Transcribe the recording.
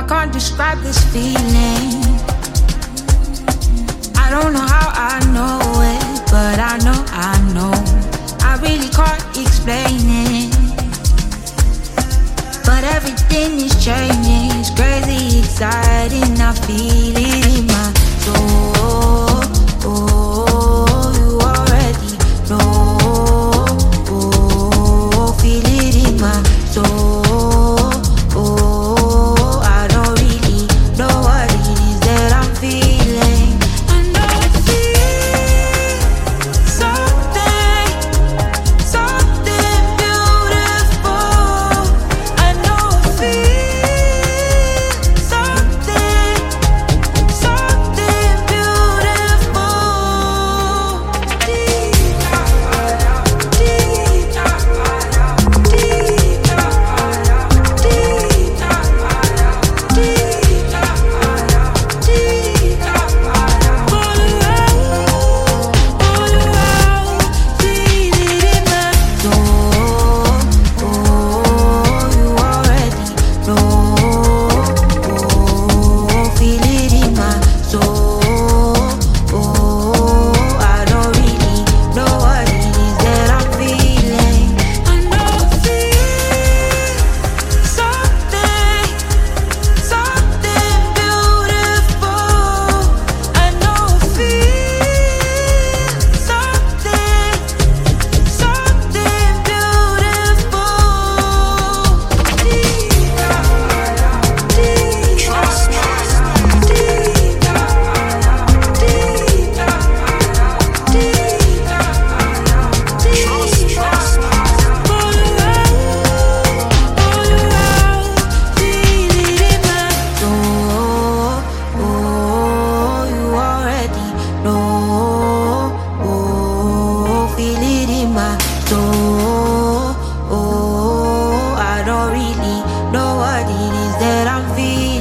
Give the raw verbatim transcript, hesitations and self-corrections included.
can't describe this feeling. I don't know how I know it, but I know, I know. I really can't explain it, but everything is changing. It's crazy, exciting. I feel it in my soul. Oh, you already know. Oh, feel it in my soul. Know what it is that I'm feeling.